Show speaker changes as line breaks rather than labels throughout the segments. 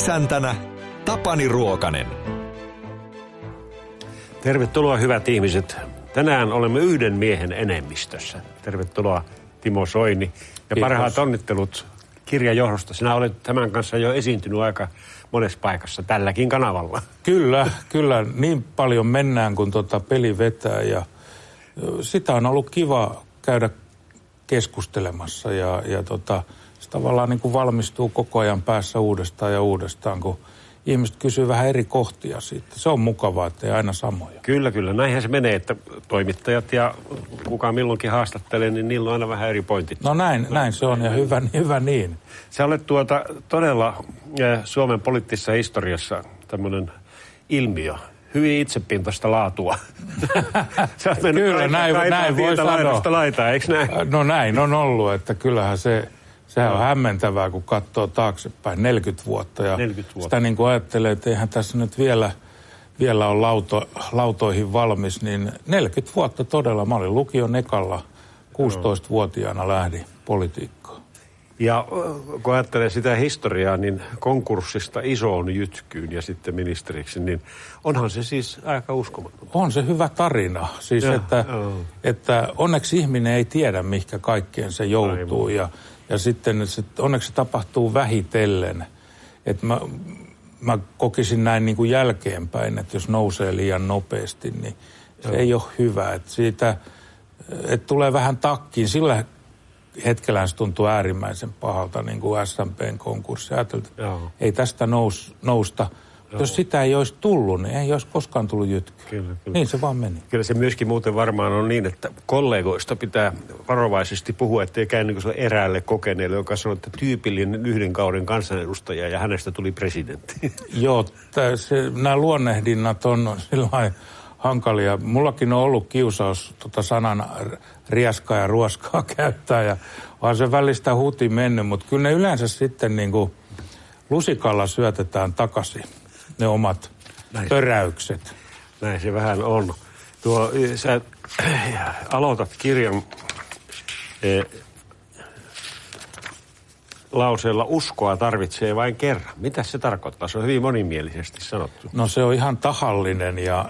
Isäntänä Tapani Ruokanen.
Tervetuloa hyvät ihmiset. Tänään olemme yhden miehen enemmistössä. Tervetuloa Timo Soini. Ja
kiitos.
Parhaat onnittelut kirjan johdosta. Sinä olet tämän kanssa jo esiintynyt aika monessa paikassa tälläkin kanavalla.
Kyllä. Niin paljon mennään, kun peli vetää. Ja sitä on ollut kiva käydä keskustelemassa. Ja se tavallaan niin kuin valmistuu koko ajan päässä uudestaan, kun ihmiset kysyy vähän eri kohtia siitä. Se on mukavaa, että ei aina samoja.
Kyllä. Näinhän se menee, että toimittajat ja kuka milloinkin haastattelee, niin niillä on aina vähän eri pointit.
No näin se on ja hyvä niin.
Sä olet todella Suomen poliittisessa historiassa tämmöinen ilmiö. Hyvin itsepintaista laatua. Sä oot mennyt
kyllä, näin voi sanoa.
Laitaa, eikö näin?
No näin on ollut, että kyllähän sehän on hämmentävää, kun katsoo taaksepäin 40 vuotta. Ja
40 vuotta.
Sitä niin kuin ajattelee, että eihän tässä nyt vielä ole lautoihin valmis, niin 40 vuotta todella. Mä olin lukion ekalla, 16-vuotiaana lähdin politiikkaan.
Ja kun ajattelee sitä historiaa, niin konkurssista isoon jytkyyn ja sitten ministeriksi, niin onhan se siis aika uskomaton.
On se hyvä tarina. Siis että onneksi ihminen ei tiedä, mihinkä kaikkeen se joutuu. Ja sitten onneksi se tapahtuu vähitellen. Että mä kokisin näin niin kuin jälkeenpäin, että jos nousee liian nopeasti, niin se ei ole hyvä. Että tulee vähän takkiin. Sillä hetkellä se tuntuu äärimmäisen pahalta, niin kuin SMP:n konkurssi. Ajateltiin, että ei tästä nousta. Jos sitä ei olisi tullut, niin ei olisi koskaan tullut jytkyä.
Kyllä.
Niin se vaan meni.
Kyllä se myöskin muuten varmaan on niin, että kollegoista pitää varovaisesti puhua, ettei käy niin kuin eräälle kokeneelle, joka sanoo, että tyypillinen yhden kauden kansanedustaja ja hänestä tuli presidentti.
Joo, nämä luonnehdinnat on sillain hankalia. Mullakin on ollut kiusaus sanan riaskaa ja ruoskaa käyttää ja vaan se välistä huti mennyt, mutta kyllä ne yleensä sitten niin kuin lusikalla syötetään takaisin ne omat töräykset.
Näin se vähän on. Sä aloitat kirjan lauseella uskoa tarvitsee vain kerran. Mitä se tarkoittaa? Se on hyvin monimielisesti sanottu.
No se on ihan tahallinen ja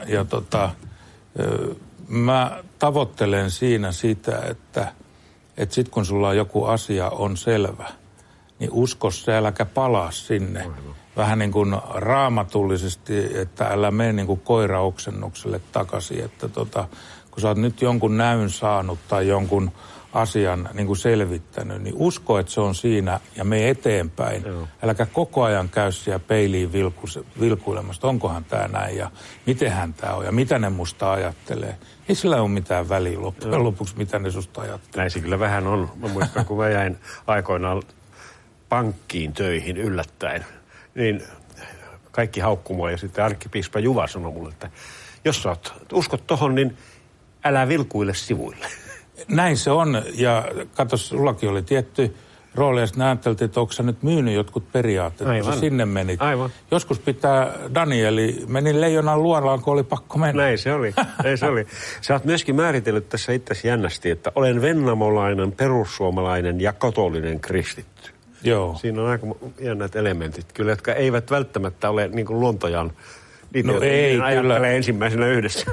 mä tavoittelen siinä sitä, että sit kun sulla joku asia on selvä, niin usko se, äläkä palaa sinne. Vähän niin kuin raamatullisesti, että älä mene niin kuin koiraoksennukselle takaisin. Että kun sä oot nyt jonkun näyn saanut tai jonkun asian niin kuin selvittänyt, niin usko, että se on siinä ja mene eteenpäin. Äläkä koko ajan käy siellä peiliin vilkuilemasta, onkohan tämä näin ja mitenhän tämä on ja mitä ne musta ajattelee. Ei sillä ole mitään väliä loppujen lopuksi, mitä ne susta ajattelee.
Näin se kyllä vähän on. Mä muistan, kun mä jäin aikoinaan pankkiin töihin yllättäen, niin kaikki haukkui mua ja sitten arkkipiispa Juva sanoi mulle, että jos sä uskot tohon, niin älä vilkuille sivuille. Näin
se on ja kato, sullakin oli tietty rooli ja sitten ajatteltiin, että onko sä nyt myynyt jotkut periaatteet, kun sä sinne menit.
Aivan.
Joskus Danieli meni leijonan luolaan, kun oli pakko mennä.
Näin se oli. Sä oot myöskin määritellyt tässä itsesi jännästi, että olen vennamolainen, perussuomalainen ja katolinen kristitty.
Joo.
Siinä on aika jännät elementit, kyllä, jotka eivät välttämättä ole niin kuin luontojaan.
No ei, kyllä.
Ensimmäisenä yhdessä.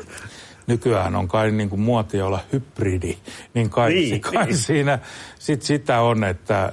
Nykyään on kai niin kuin muotia olla hybridi, niin kai siinä sitä on, että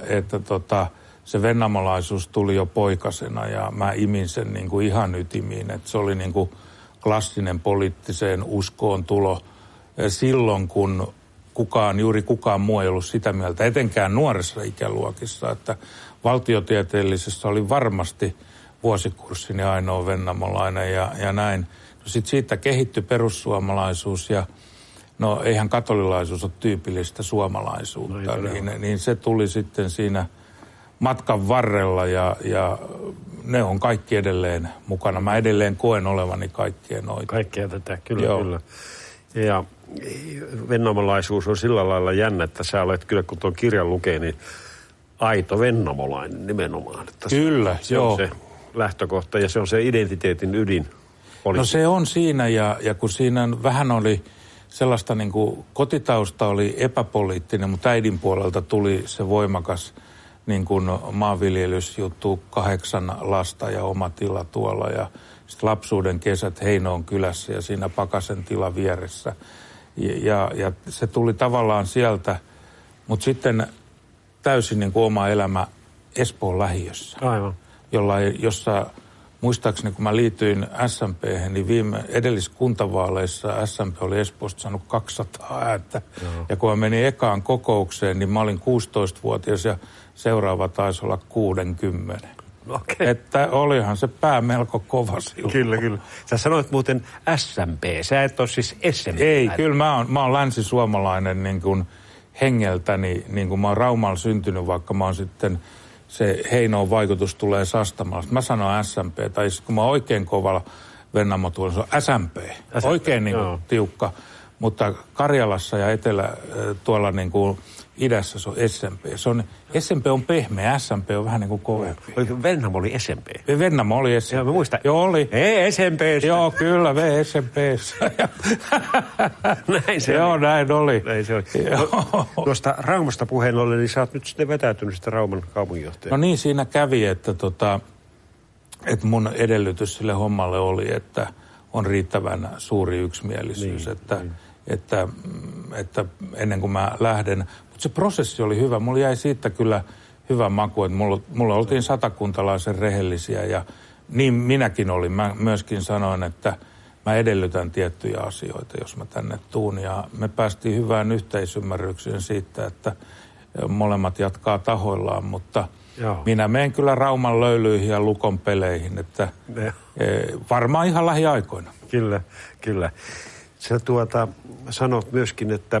se vennamolaisuus tuli jo poikasena ja mä imin sen niin kuin ihan ytimiin, että se oli niin kuin klassinen poliittiseen uskoon tulo silloin, kun juuri kukaan muu ei ollut sitä mieltä, etenkään nuoressa ikäluokissa, että valtiotieteellisessä oli varmasti vuosikurssini ainoa vennamolainen ja näin. No sitten siitä kehittyi perussuomalaisuus ja no eihän katolilaisuus ole tyypillistä suomalaisuutta, niin se tuli sitten siinä matkan varrella ja ne on kaikki edelleen mukana. Mä edelleen koen olevani kaikkien noita.
Kaikkea tätä, kyllä. Ja vennamolaisuus on sillä lailla jännä, että sä olet kyllä, kun tuon kirjan lukee, niin aito vennamolainen nimenomaan. Että
kyllä,
se on se lähtökohta ja se on se identiteetin ydin.
No se on siinä ja kun siinä vähän oli sellaista niin kuin kotitausta oli epäpoliittinen, mutta äidin puolelta tuli se voimakas niin kuin maanviljelysjuttu, 8 lasta ja oma tila tuolla ja sitten lapsuuden kesät Heinoon kylässä ja siinä Pakasen tila vieressä. Ja se tuli tavallaan sieltä, mutta sitten täysin niin kuin oma elämä Espoon lähiössä.
Aivan.
Jossa muistaakseni kun mä liityin SMP:hen, niin edelliskuntavaaleissa SMP oli Espoosta saanut 200 ääntä. Joo. Ja kun mä menin ekaan kokoukseen, niin mä olin 16-vuotias ja seuraava taisi olla 60.
Okay.
Että olihan se pää melko kova silloin.
Kyllä. Sä sanoit muuten SMP, sä et ole siis SMP.
Ei, kyllä mä oon länsisuomalainen niin kuin hengeltäni, niin kuin mä oon Raumalla syntynyt, vaikka mä oon sitten se Heinoon vaikutus tulee Sastamalasta. Mä sanon SMP, tai kun mä oon oikein kovalla Vennamo tuolla, se on SMP. Oikein niin kuin tiukka, mutta Karjalassa ja tuolla niin kuin idässä se on SMP. SMP on pehmeä, SMP on vähän niin kuin kovempi.
Vennamo oli SMP.
Vennamo oli SMP.
Joo, mä muistan.
Joo, oli.
Ei SMP:ssä.
Joo, kyllä, SMP:ssä.
Näin se
Joo,
oli.
näin oli.
Näin se oli. Tuosta Raumasta puheen ollen, niin sä oot nyt sitten vetäytynyt sitä Rauman kaupunginjohtajan.
No niin, siinä kävi, että että mun edellytys sille hommalle oli, että on riittävän suuri yksimielisyys, että ennen kuin mä lähden. Mutta se prosessi oli hyvä. Mulla jäi siitä kyllä hyvä maku, että mulla oltiin satakuntalaisen rehellisiä ja niin minäkin olin. Mä myöskin sanoin, että mä edellytän tiettyjä asioita, jos mä tänne tuun. Ja me päästiin hyvään yhteisymmärrykseen siitä, että molemmat jatkaa tahoillaan, mutta minä menen kyllä Rauman löylyihin ja Lukon peleihin, että varmaan ihan lähiaikoina.
Kyllä. Sä sanot myöskin, että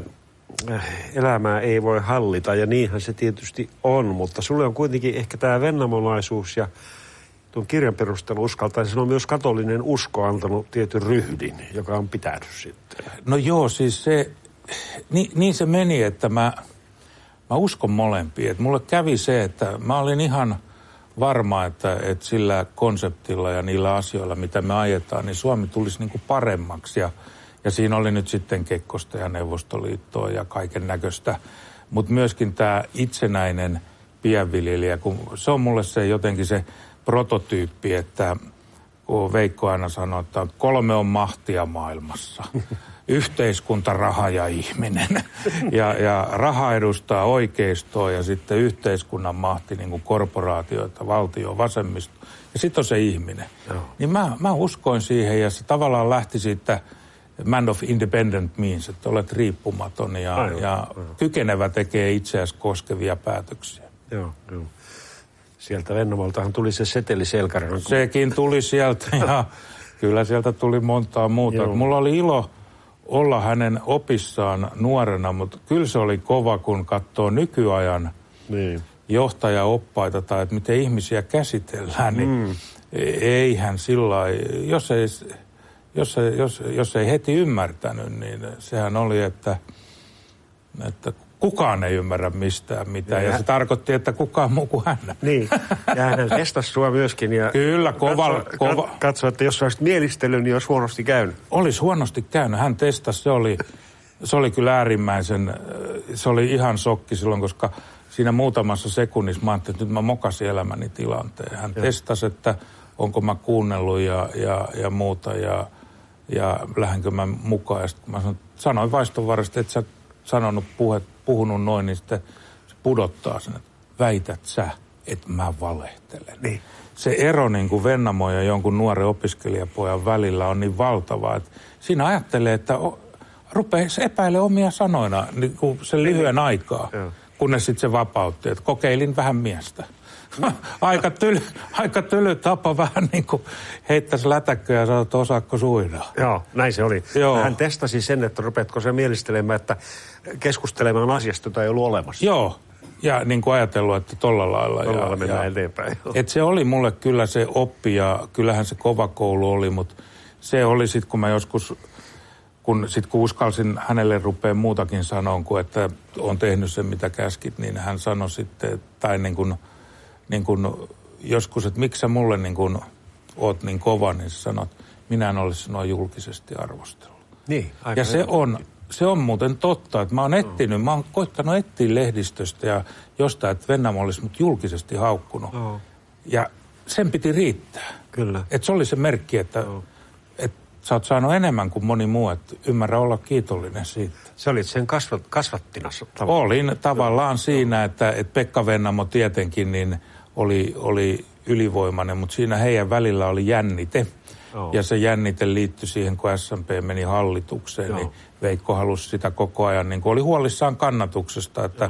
elämää ei voi hallita, ja niinhän se tietysti on, mutta sulle on kuitenkin ehkä tämä vennamolaisuus ja tuon kirjan perusteella uskaltaisi sanoa myös katolinen usko antanut tietyn ryhdin, joka on pitänyt sitten.
No joo, siis se, niin se meni, että mä uskon molempiin. Että mulle kävi se, että mä olin ihan varma, että sillä konseptilla ja niillä asioilla, mitä me ajetaan, niin Suomi tulisi niin kuin paremmaksi. Ja siinä oli nyt sitten Kekkosta ja Neuvostoliittoa ja kaiken näköistä. Mutta myöskin tämä itsenäinen pienviljelijä, kun se on mulle se jotenkin se prototyyppi, että kun Veikko aina sanoo, että 3 on mahtia maailmassa. Yhteiskunta, raha ja ihminen. Ja raha edustaa oikeistoa ja sitten yhteiskunnan mahti, niin kuin korporaatioita, valtio, vasemmisto. Ja sitten on se ihminen. Joo. Niin mä uskoin siihen ja se tavallaan lähti siitä man of independent means, että olet riippumaton ja kykenevä tekee itseäsi koskevia päätöksiä.
Joo. Sieltä Vennamoltahan tuli se seteli selkärangan.
Sekin tuli sieltä ja kyllä sieltä tuli montaa muuta. Joo. Mulla oli ilo olla hänen opissaan nuorena, mutta kyllä se oli kova, kun katsoo nykyajan johtajaoppaita tai että miten ihmisiä käsitellään, niin eihän sillain, jos ei heti ymmärtänyt, niin sehän oli, että kukaan ei ymmärrä mistään mitään. Ja se tarkoitti, että kukaan muu kuin hän.
Niin, ja hän testasi sua myöskin. Ja
kyllä, kova.
Katso, että jos olisit mielistellyt, niin olisi huonosti käynyt.
Olisi huonosti käynyt. Hän testasi, se oli kyllä äärimmäisen, se oli ihan shokki silloin, koska siinä muutamassa sekunnissa mä ajattelin, että nyt mä mokasin elämäni tilanteen. Hän testasi, että onko mä kuunnellut ja muuta ja lähdenkö mä mukaan. Ja sitten mä sanoin vaistonvarasti, että sä puhunut noin, niin sitten se pudottaa sen, että väität sä, että mä valehtelen.
Niin.
Se ero niin kuin Vennamo ja jonkun nuoren opiskelijapojan välillä on niin valtava, että siinä ajattelee, että rupeaa epäilemään omia sanoina niin kuin sen lyhyen aikaa, kunnes sitten se vapautti, että kokeilin vähän miestä. Aika tyly tapa vähän niin kuin heittäisi lätäkköä ja sanoi, että osaatko suidaa.
Joo, näin se oli. Joo. Hän testasi sen, että rupeatko se mielistelemään, että keskustelemaan asiasta, jota ei ollut olemassa.
Joo, ja niin kuin ajatellut, että tolla lailla.
Mennään eteenpäin.
Että se oli mulle kyllä se oppi ja kyllähän se kova koulu oli, mutta se oli sitten, kun mä joskus, kun uskalsin hänelle rupeaa muutakin sanoa, kuin että on tehnyt sen, mitä käskit, niin hän sanoi sitten, tai niin kuin joskus, että miksi sä mulle niin kuin oot niin kova, niin sä sanot, minä en olisi sinua julkisesti arvostellut.
Niin,
ja se on muuten totta, että mä oon koittanut etsiä lehdistöstä ja jostain, että Vennamo olisi mut julkisesti haukkunut. Ja sen piti riittää.
Kyllä.
Että se oli se merkki, että sä oot saanut enemmän kuin moni muu, että ymmärrä olla kiitollinen siitä.
Sä olit sen kasvattinassa tavallaan.
Olin tavallaan siinä, että Pekka Vennamo tietenkin niin oli ylivoimainen, mutta siinä heidän välillä oli jännite. Ja se jännite liittyi siihen, kun SMP meni hallitukseen, niin Veikko halusi sitä koko ajan, niin oli huolissaan kannatuksesta. Että,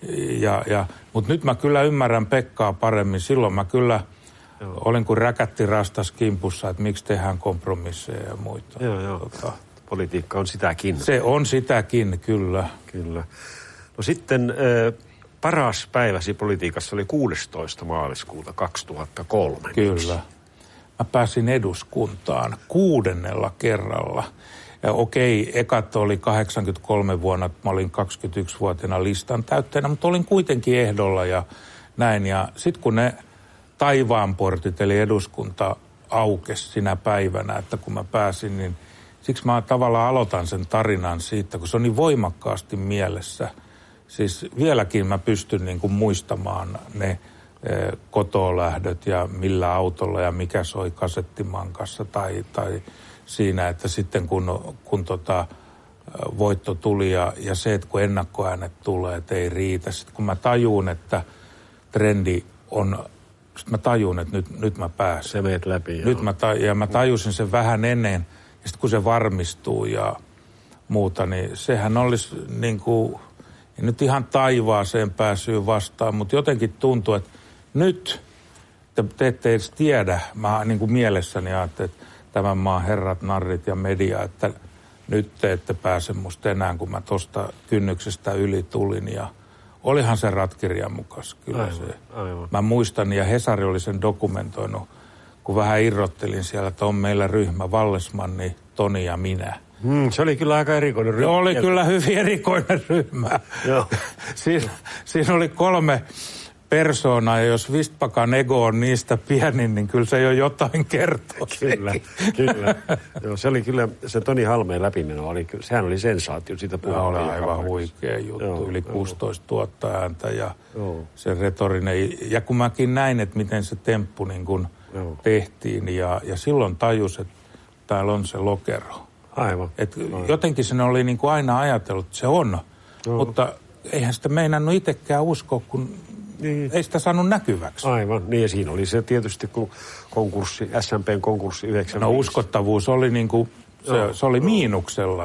mutta nyt mä kyllä ymmärrän Pekkaa paremmin. Silloin mä kyllä olin kuin räkätti rastas kimpussa, että miksi tehdään kompromisseja ja muita.
Politiikka on sitäkin.
Se on sitäkin, kyllä.
Kyllä. No sitten paras päiväsi politiikassa oli 16. maaliskuuta 2003.
Kyllä. Mä pääsin eduskuntaan 6. kerralla. Ja ekat oli 83 vuonna, mä olin 21-vuotiaana listan täytteenä, mutta olin kuitenkin ehdolla ja näin. Ja sitten kun ne taivaanportit, eli eduskunta aukesi sinä päivänä, että kun mä pääsin, niin siksi mä tavallaan aloitan sen tarinan siitä, kun se on niin voimakkaasti mielessä. Siis vieläkin mä pystyn niin kuin muistamaan ne kotolähdöt ja millä autolla ja mikä soi kasettimankassa tai siinä, että sitten kun voitto tuli ja se, että kun ennakkoäänet tulee, että ei riitä. Sitten kun mä tajun, että trendi on, sitten mä tajun, että nyt mä pääsen.
Se meet läpi.
Mä tajusin sen vähän ennen ja sitten kun se varmistuu ja muuta, niin sehän olisi niin kuin, ei nyt ihan taivaaseen pääsyy vastaan, mutta jotenkin tuntuu, että nyt te ette edes tiedä, mä niin kuin mielessäni ajattelin, että tämän maan herrat, narrit ja media, että nyt te ette pääse musta enää, kun mä tosta kynnyksestä yli tulin ja olihan se ratkirjan mukas kyllä
aivan.
Mä muistan ja Hesari oli sen dokumentoinut, kun vähän irrottelin siellä, että on meillä ryhmä Vallesmanni, Toni ja minä.
Se oli kyllä aika erikoinen ryhmä.
Oli kyllä hyvin erikoinen ryhmä. Siinä oli 3 persoonaa, ja jos Vistpakan ego on niistä pienin, niin kyllä se jo jotain kertoo.
Kyllä. Joo, se oli kyllä, se Toni Halmeen läpimeno, sehän oli sensaatio, siitä puhuttiin.
Oli aivan huikea juttu, yli 16 000 ääntä ja se retorinen. Ja kun mäkin näin, että miten se temppu niin kun tehtiin, ja silloin tajus, että täällä on se lokero.
Aivan.
Jotenkin sen oli niin kuin aina ajatellut, että se on, mutta eihän sitä meinannut itsekään uskoa, kun ei sitä saanut näkyväksi.
Aivan, niin ja siinä oli se tietysti, kun SMPn konkurssi 95.
No uskottavuus oli niin kuin, se oli miinuksella,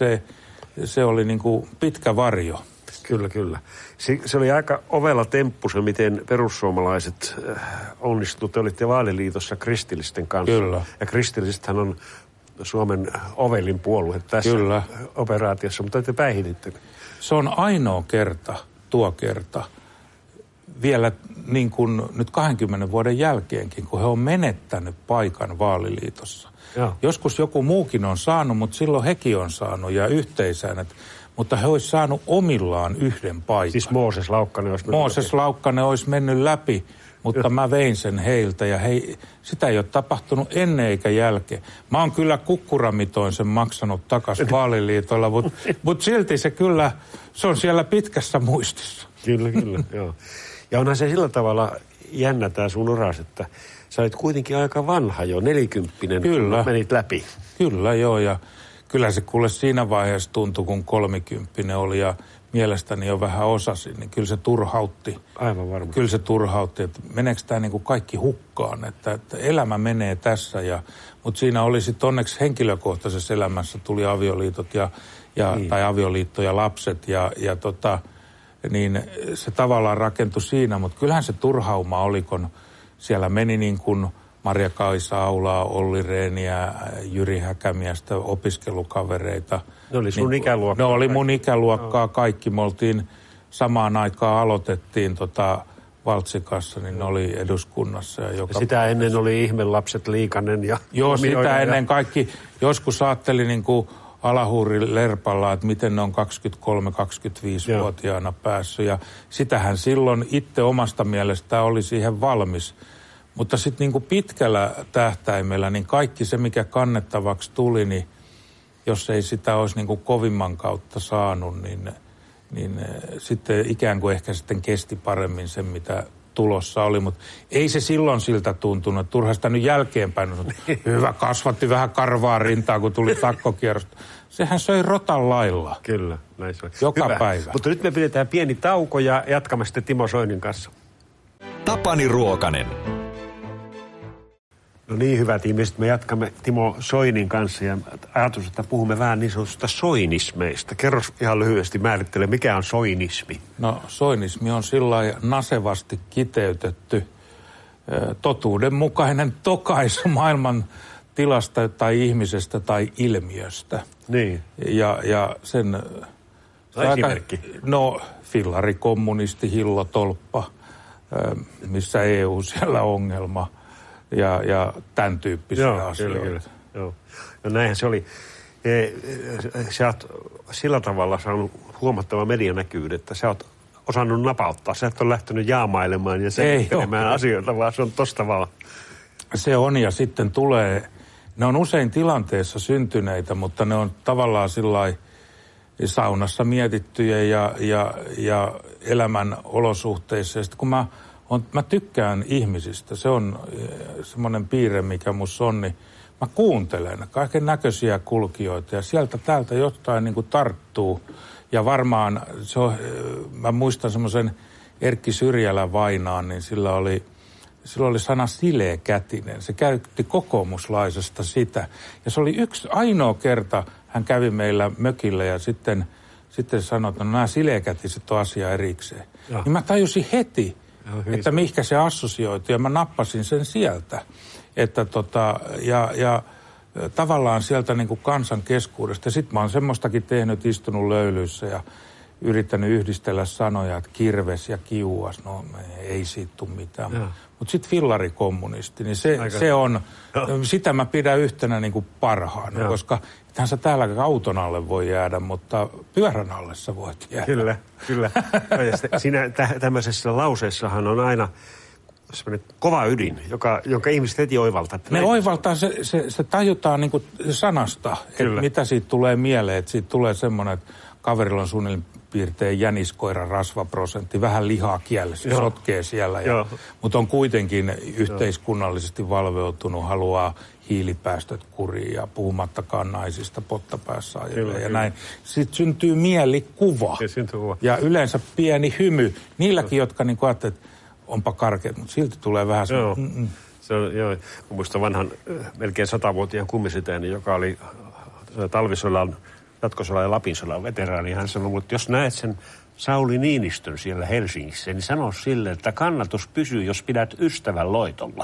se oli niin kuin pitkä varjo.
Kyllä. Se oli aika ovela temppu se, miten perussuomalaiset onnistuivat. Te olitte vaaliliitossa kristillisten kanssa.
Kyllä.
Ja kristillisethän on Suomen ovelin puolue tässä operaatiossa, mutta te päihititte.
Se on ainoa kerta, tuo kerta, vielä niin kuin nyt 20 vuoden jälkeenkin, kun he on menettänyt paikan vaaliliitossa. Joskus joku muukin on saanut, mutta silloin hekin on saanut ja yhteisäänet. Mutta he olisi saanut omillaan yhden paikan.
Siis Mooses
Laukkanen olisi mennyt läpi, mutta mä vein sen heiltä ja sitä ei ole tapahtunut ennen eikä jälkeen. Mä oon kyllä kukkuramitoin sen maksanut takaisin vaaliliitolla, mutta silti se on siellä pitkässä muistissa.
Kyllä, joo. Ja onhan se sillä tavalla jännä tää sun uras, että sä olit kuitenkin aika vanha jo, 40,
kyllä.
Menit läpi.
Kyllä, joo, ja kyllä se kuule siinä vaiheessa tuntui, kun 30 oli ja mielestäni jo vähän osasin, niin kyllä se turhautti.
Aivan varmaan.
Kyllä se turhautti, että meneekö tämä niin kuin kaikki hukkaan, että elämä menee tässä. Mutta siinä oli sitten onneksi henkilökohtaisessa elämässä tuli avioliitot tai avioliitto ja lapset niin se tavallaan rakentui siinä, mutta kyllähän se turhauma oli, kun siellä meni niin kuin Maria-Kaisa Aulaa, Olli Rehniä, Jyri Häkämiestä, opiskelukavereita.
Ne oli sun ikäluokkaa?
Ne oli mun ikäluokkaa kaikki. Me oltiin samaan aikaan aloitettiin Valtsikassa, niin ne oli eduskunnassa. Ja
sitä ennen oli Ihmelapset Liikanen ja...
Joo, sitä ennen kaikki. Joskus ajattelin niin kuin Alahuuri Lerpalla, että miten ne on 23-25-vuotiaana päässyt. Ja sitähän silloin itse omasta mielestään oli siihen valmis. Mutta sitten niin kuin pitkällä tähtäimellä, niin kaikki se, mikä kannettavaksi tuli, niin jos ei sitä olisi niin kuin kovimman kautta saanut, niin sitten ikään kuin ehkä sitten kesti paremmin sen, mitä tulossa oli, mutta ei se silloin siltä tuntunut. Turha sitä nyt jälkeenpäin. Hyvä, kasvatti vähän karvaa rintaa, kun tuli takkokierrosta. Sehän söi rotan lailla.
Kyllä, näin se on.
Joka
hyvä.
Päivä.
Mutta nyt me pidetään pieni tauko ja jatkamme sitten Timo Soinin kanssa.
Tapani Ruokanen.
No niin, hyvät ihmiset, me jatkamme Timo Soinin kanssa ja ajatus, että puhumme vähän niin sanotusta soinismeista. Kerro ihan lyhyesti määrittele, mikä on soinismi?
No soinismi on sillä nasevasti kiteytetty totuudenmukainen tokaisu maailman tilasta tai ihmisestä tai ilmiöstä.
Niin.
Ja sen...
Esimerkki.
Fillari, kommunisti, Hillo Tolppa, missä EU siellä ongelma ja tämän tyyppisiä asioita.
Kyllä. Joo. No näinhän se oli. Sä oot sillä tavalla saanut huomattava medianäkyvyyden, että sä oot osannut napauttaa. Sä et ole lähtenyt jaamailemaan ja selittelemään asioita, vaan se on tosta vaan.
Se on ja sitten tulee, ne on usein tilanteessa syntyneitä, mutta ne on tavallaan sillai saunassa mietittyjä ja elämän olosuhteissa. Ja sitten kun mä tykkään ihmisistä, se on semmoinen piirre, mikä musta on, niin mä kuuntelen kaiken näköisiä kulkijoita ja sieltä täältä jotain niin kuin tarttuu. Ja varmaan, mä muistan semmoisen Erkki Syrjälän Vainaan, niin sillä oli sana sileäkätinen. Se käytti kokoomuslaisesta sitä. Ja se oli yksi ainoa kerta, hän kävi meillä mökillä ja sitten sanoi, että nämä sileäkätiset on asia erikseen. Ja. Niin mä tajusin heti, että mihinkä se assosioitu ja mä nappasin sen sieltä. Että ja tavallaan sieltä niin kuin kansan keskuudesta. Ja sit mä oon semmoistakin tehnyt, istunut löylyissä ja yrittänyt yhdistellä sanoja, että kirves ja kiuas, no ei siitä tule mitään. Mutta sitten fillarikommunisti, niin se on, sitä mä pidän yhtenä niin kuin parhaana, koska ethän sä täällä auton alle voi jäädä, mutta pyörän alle sä voit jäädä.
Kyllä. Siinä tämmöisessä lauseessahan on aina semmoinen kova ydin, jonka ihmiset heti oivaltaa.
Ne oivaltaa, se tajutaan niin kuin sanasta, että mitä siitä tulee mieleen, että siitä tulee semmoinen, että kaverilla on suunnilleen piirtein jäniskoiran rasvaprosentti, vähän lihaa kielessä, sotkee siellä. Mutta on kuitenkin yhteiskunnallisesti valveutunut, haluaa hiilipäästöt kuriin ja puhumattakaan naisista pottapäässä ajelee ja näin. Sitten syntyy mielikuva ja yleensä pieni hymy. Niilläkin, jotka niin ajattelevat, että onpa karkeat, mutta silti tulee vähän semmoinen.
Se on, muistan vanhan melkein 100-vuotiaan kummisetäni, joka oli talvisodan, jatkosodan ja Lapinsodan veteraani. Hän sanoi, että jos näet sen Sauli Niinistön siellä Helsingissä, niin sano sille, että kannatus pysyy, jos pidät ystävän loitolla.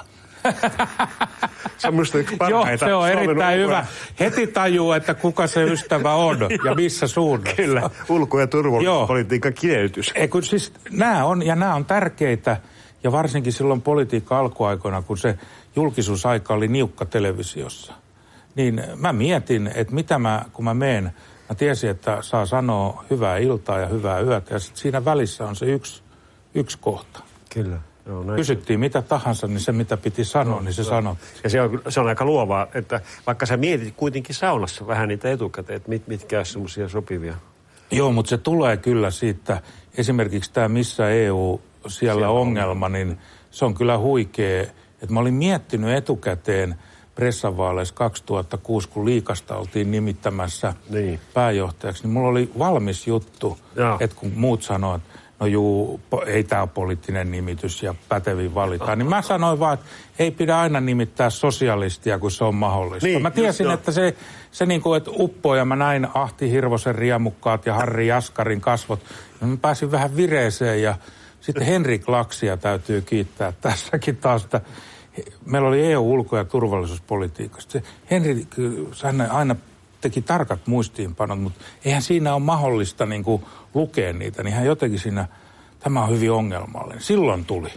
Se on musta yksi parhaita.
Joo, se on erittäin hyvä. Heti tajuu, että kuka se ystävä on ja missä suunnassa.
Kyllä, ulko- ja turvallisuuspolitiikan kireytys.
Siis nämä on tärkeitä, ja varsinkin silloin politiikka alkuaikoina, kun se julkisuusaika oli niukka televisiossa. Niin mä mietin, että kun mä menen, mä tiesin, että saa sanoa hyvää iltaa ja hyvää yötä, ja sitten siinä välissä on se yksi kohta.
Kyllä.
Kysyttiin mitä tahansa, niin se mitä piti sanoa, niin se sanottiin.
Ja se on aika luovaa, että vaikka sä mietit kuitenkin saunassa vähän niitä etukäteen, että mitkä on semmoisia sopivia.
Joo, mutta se tulee kyllä siitä, esimerkiksi tämä missä EU siellä ongelma, niin se on kyllä huikea. Että mä olin miettinyt etukäteen pressavaaleissa 2006, kun Liikasta oltiin nimittämässä pääjohtajaksi, niin mulla oli valmis juttu, että kun muut sanoivat, no ei tämä ole poliittinen nimitys ja pätevin valitaan. Niin mä sanoin vaan, että ei pidä aina nimittää sosialistia, kun se on mahdollista. Niin, mä tiesin, että se niin kuin, että uppoo ja mä näin Ahti Hirvosen riemukkaat ja Harri Jaskarin kasvot. Ja mä pääsin vähän vireeseen ja sitten Henrik Laksia täytyy kiittää tässäkin taas, että meillä oli EU-ulko- ja turvallisuuspolitiikasta. Henrik, hän aina teki tarkat muistiinpanot, mutta eihän siinä ole mahdollista niin kuin lukea niitä, niin hän jotenkin siinä, tämä on hyvin ongelmallinen. Silloin tuli.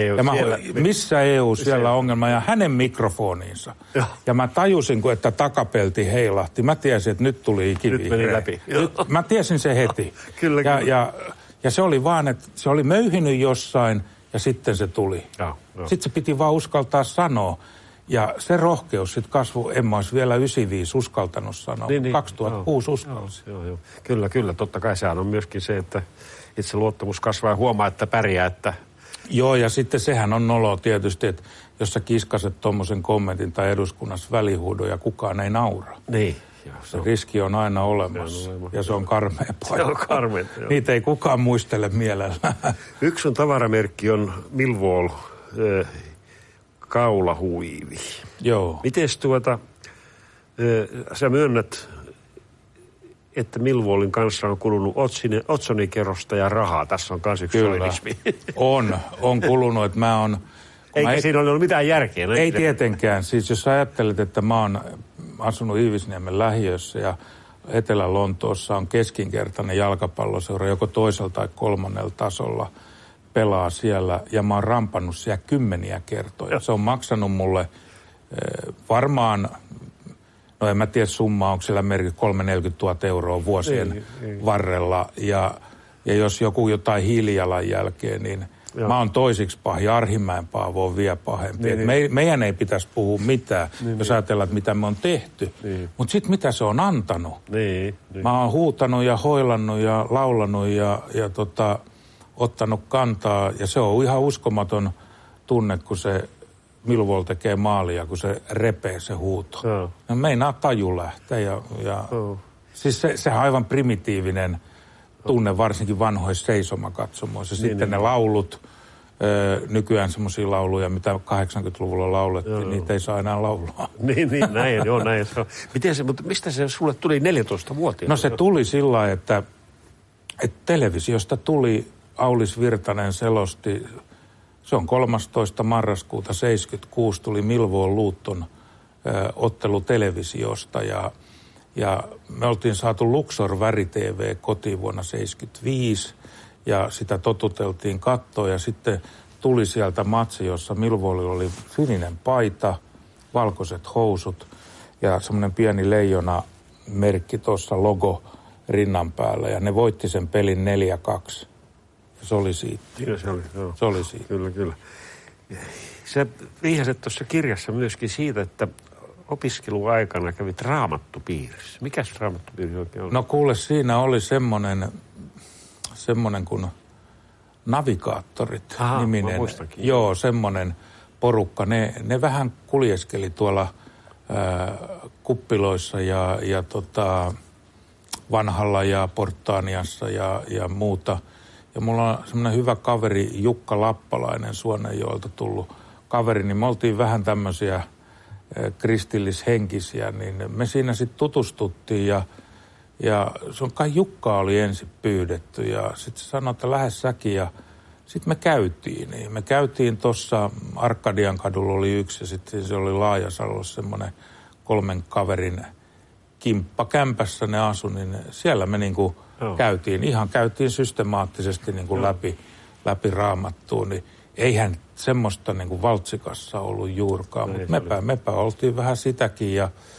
Missä EU siellä ongelma ja hänen mikrofoniinsa. Ja mä tajusin, että takapelti heilahti. Mä tiesin, että nyt tuli ikivihreä.
Nyt meni läpi.
Mä tiesin se heti.
Kyllä.
Ja se oli vaan, että se oli möyhinyt jossain ja sitten se tuli. Sitten se piti vaan uskaltaa sanoa. Ja se rohkeus sitten kasvoi, en mä olisi vielä 95 uskaltanut sanoa, 2006 uskalsi.
Joo. Kyllä, totta kai sehän on myöskin se, että itse luottamus kasvaa ja huomaa, että pärjää, että...
Joo, ja sitten sehän on noloa tietysti, että jos sä kiskaset tuommoisen kommentin tai eduskunnassa välihuudon ja kukaan ei naura.
Niin.
Se riski on aina olemassa ja se on karmea paikka.
Se on karmea,
Niitä ei kukaan muistele mielellään.
Yksi sun tavaramerkki on Millwall kaulahuivi.
Joo.
Mites sä myönnät, että Millwallin kanssa on kulunut otsonikerrosta ja rahaa. Tässä on kans yksi soilismi.
On kulunut, että mä oon...
Eikä siinä ole ollut mitään järkeä.
Ei tietenkään. Siis jos ajattelet, että mä oon asunut Iivisniemen lähiössä ja Etelä-Lontoossa on keskinkertainen jalkapalloseura, joko toisella tai kolmannella tasolla pelaa siellä. Ja mä oon rampannut siellä 10 kertoja. Se on maksanut mulle varmaan, no en mä tiedä summaa, onko siellä merkit 30 000 euroa vuosien varrella. Ja jos joku jotain hiilijalanjälkeen, niin... Joo. Mä oon toisiksi pahin, Arhimäen Paavo on vielä pahempi. Meidän ei pitäisi puhua mitään, jos ajatellaan, että mitä me on tehty. Mutta sitten mitä se on antanut. Mä oon huutanut ja hoilannut ja laulanut ja ottanut kantaa. Ja se on ihan uskomaton tunne, kun se Millwall tekee maalia, kun se repee se huuto. Ja meinaa taju lähteä. Siis sehän on aivan primitiivinen tunne varsinkin vanhoissa seisomakatsomoissa. Sitten ne laulut, nykyään semmoisia lauluja, mitä 80-luvulla laulettiin, niitä ei saa enää laulaa.
Näin se on. Mutta mistä se sulle tuli 14-vuotiaana?
No se tuli sillä lailla, että televisiosta tuli, Aulis Virtanen selosti, se on 13. marraskuuta 1976 tuli Millwall Luton ottelu televisiosta ja me oltiin saatu Luxor Väri TV kotiin vuonna 1975 ja sitä totuteltiin kattoon ja sitten tuli sieltä matsi, jossa Millwallilla oli sininen paita, valkoiset housut ja semmoinen pieni leijona merkki tuossa logo rinnan päällä ja ne voitti sen pelin 4-2. Se oli siitä.
Se oli siitä. Kyllä. Sä vihjasit tuossa kirjassa myöskin siitä, että opiskeluaikana kävit raamattupiirissä. Mikäs raamattupiiri oikein oli?
No kuule, siinä oli semmoinen kuin Navigaattorit niminen. Joo, semmoinen porukka. Ne vähän kuljeskeli tuolla kuppiloissa ja Vanhalla ja Portaaniassa ja muuta. Ja mulla on semmoinen hyvä kaveri, Jukka Lappalainen, Suonenjoelta tullut kaveri, niin me oltiin vähän tämmöisiä kristillishenkisiä, niin me siinä sitten tutustuttiin ja se on kai Jukka oli ensin pyydetty ja sitten se sanoi, että lähde säkin ja sitten me käytiin. Niin me käytiin tuossa Arkadian kadulla oli yksi ja sitten se oli Laajasalossa semmoinen 3 kaverin kimppakämpässä ne asui, niin siellä me niinku käytiin systemaattisesti niinku läpi Raamattuun, niin eihän semmoista niinku valtsikassa ollut juurikaan, mutta mepä oltiin vähän sitäkin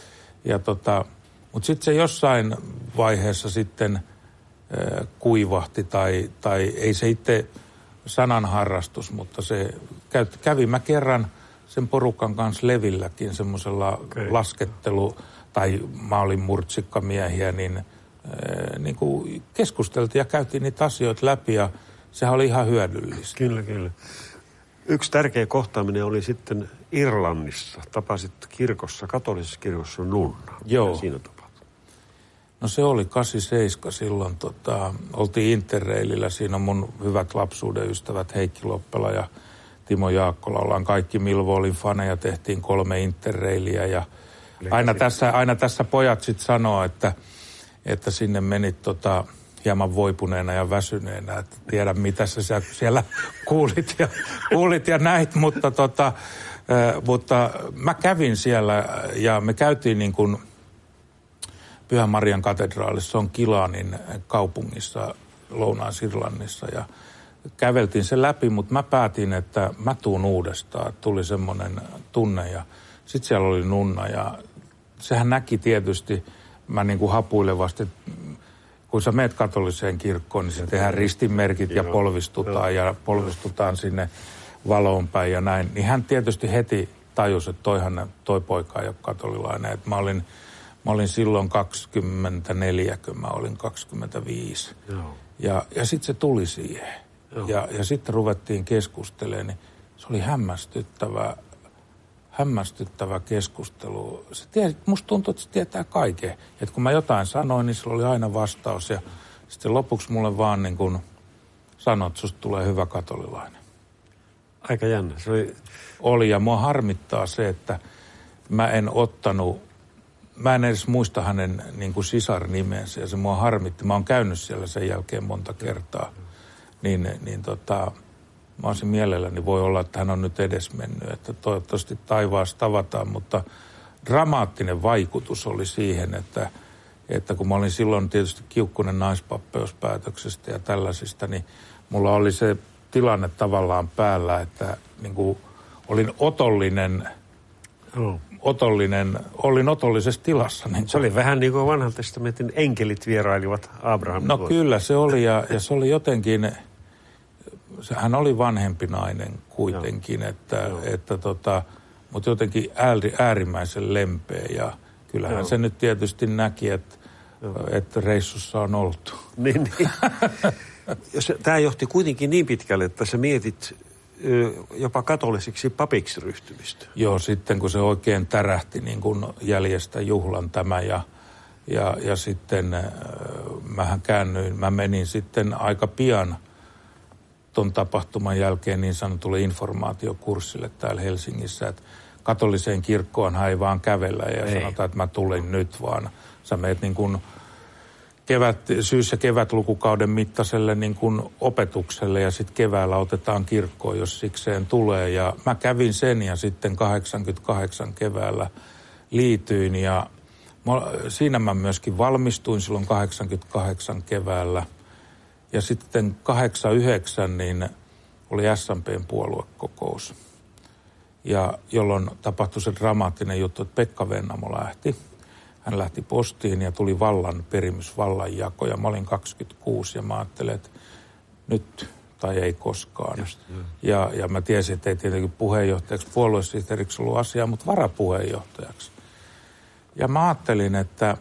mutta sitten se jossain vaiheessa sitten kuivahti tai ei se itse sananharrastus, mutta se kävin mä kerran sen porukan kanssa Levilläkin semmoisella laskettelu, tai mä olin murtsikkamiehiä, niin kuin keskusteltiin ja käytiin niitä asioita läpi ja sehän oli ihan hyödyllistä.
Kyllä. Yksi tärkeä kohtaaminen oli sitten Irlannissa. Tapasit kirkossa, katolisessa kirkossa nunna.
Joo.
Siinä tapahtui?
No se oli 87 silloin. Oltiin Interrailillä. Siinä on mun hyvät lapsuuden ystävät Heikki Loppela ja Timo Jaakkola. Ollaan kaikki Millwallin faneja. Tehtiin 3 Interrailia ja aina tässä pojat sitten sanoo, että sinne menit hieman voipuneena ja väsyneenä, että tiedä mitä sä siellä kuulit ja näit, mutta mä kävin siellä ja me käytiin niin kuin Pyhän Marian katedraalissa, se on Kilanin kaupungissa Lounais-Irlannissa ja käveltiin sen läpi, mutta mä päätin, että mä tuun uudestaan, tuli semmoinen tunne ja sitten siellä oli nunna ja sehän näki tietysti, mä niin kuin hapuilevasti, kun sä meet katoliseen kirkkoon, niin se tehdään ristinmerkit ja polvistutaan sinne valoon päin ja näin. Niin hän tietysti heti tajus, että toi poika ei ole katolilainen. Että mä olin silloin 24, kun mä olin 25.
Joo.
Ja sitten se tuli siihen. Ja sitten ruvettiin keskustelemaan, niin se oli hämmästyttävä keskustelu. Musta tuntuu, että se tietää kaiken. Että kun mä jotain sanoin, niin sillä oli aina vastaus. Ja sitten lopuksi mulle vaan niin kuin sanoi, että susta tulee hyvä katolilainen.
Aika jännä. Se
oli, ja mua harmittaa se, että mä en edes muista hänen niin kuin sisarnimensä, ja se mua harmitti. Mä oon käynyt siellä sen jälkeen monta kertaa. Mä olisin mielelläni, voi olla, että hän on nyt edes mennyt, että toivottavasti taivaassa tavataan, mutta dramaattinen vaikutus oli siihen, että kun mä olin silloin tietysti kiukkunen naispapeuspäätöksestä ja tällaisista, niin mulla oli se tilanne tavallaan päällä, että niin kuin olin olin otollisessa tilassa. Niin
se oli vähän niin kuin vanhan testamentin enkelit vierailivat Abrahamin.
No kyllä se oli, ja se oli jotenkin, hän oli vanhempi nainen kuitenkin, mutta jotenkin äärimmäisen lempeä, ja kyllähän se nyt tietysti näki, että reissussa on oltu.
Niin. Tämä johti kuitenkin niin pitkälle, että sä mietit jopa katolisiksi papiksi ryhtymistä.
Joo, sitten kun se oikein tärähti niin kuin jäljestä juhlan tämä ja sitten mä menin sitten aika pian ton tapahtuman jälkeen niin sanotulle informaatiokurssille täällä Helsingissä, että katoliseen kirkkoonhan ei vaan kävellä ja sanotaan, että mä tulin nyt, vaan sä meet niin kuin syys- ja kevätlukukauden mittaiselle niin kuin opetukselle ja sitten keväällä otetaan kirkkoon, jos sikseen tulee. Ja mä kävin sen ja sitten 88 keväällä liityin ja siinä mä myöskin valmistuin silloin 88 keväällä. Ja sitten 89 niin oli SMP:n puoluekokous. Ja jolloin tapahtui se dramaattinen juttu, että Pekka Vennamo lähti. Hän lähti postiin ja tuli vallanjako ja mä olin 26 ja mä ajattelin, että nyt tai ei koskaan. Ja mä tiesin, että ei tietenkin puheenjohtajaksi, puoluesihteeriksi ollut asiaa, mutta varapuheenjohtajaksi. Ja mä ajattelin, että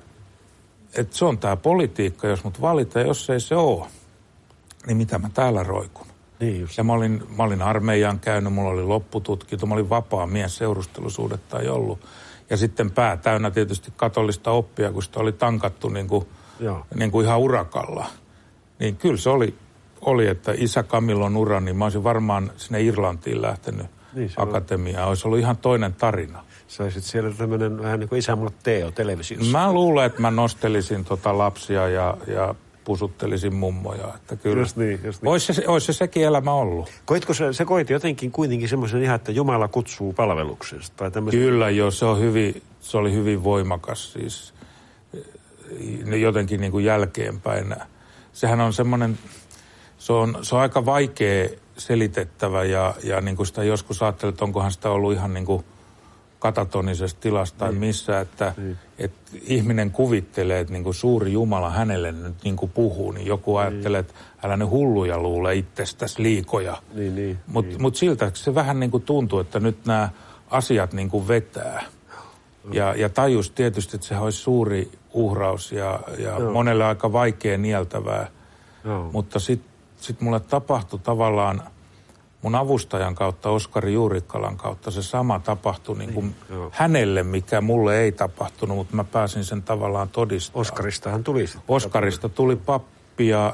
se on tää politiikka, jos mut valitaan, jos ei se ole, niin mitä mä täällä roikun.
Niin just.
Ja mä olin armeijan käynyt, mulla oli loppututkinto, mä olin vapaa mies, seurustelusuhdetta ei ollut. Ja sitten pää täynnä tietysti katolista oppia, kun sitä oli tankattu niin kuin ihan urakalla. Niin kyllä se oli, että isä Camillon ura, niin mä olisin varmaan sinne Irlantiin lähtenyt akatemiaan. Olisi ollut ihan toinen tarina.
Sä olisit siellä tämmöinen vähän niin kuin Isä mulle Teo televisiossa.
Mä luulen, että mä nostelisin lapsia ja pusuttelisin mummoja. Että kyllä.
Just niin.
Olisi se sekin elämä ollut.
Koitko se koiti jotenkin kuitenkin semmoisen ihan, että Jumala kutsuu palveluksesta? Tai
kyllä joo, se oli hyvin voimakas siis jotenkin niin kuin jälkeenpäin. Sehän on semmoinen, se on aika vaikea selitettävä ja niin kuin sitä joskus ajattelee, että onkohan sitä ollut ihan niin kuin katatonisesta tilasta tai missä, että ihminen kuvittelee, että niin kuin suuri Jumala hänelle nyt niin kuin puhuu, niin joku ajattelee, että älä ne hulluja luule itsestäsi liikoja. Mutta siltä se vähän niin kuin tuntuu, että nyt nämä asiat niin kuin vetää. Ja tajus tietysti, että se olisi suuri uhraus ja monelle aika vaikea nieltävää. Mutta sitten mulle tapahtui tavallaan mun avustajan kautta, Oskari Juurikkalan kautta, se sama tapahtui niin kuin hänelle, mikä mulle ei tapahtunut, mutta mä pääsin sen tavallaan todistamaan.
Oskaristahan tuli sitten.
Oskarista tuli pappi ja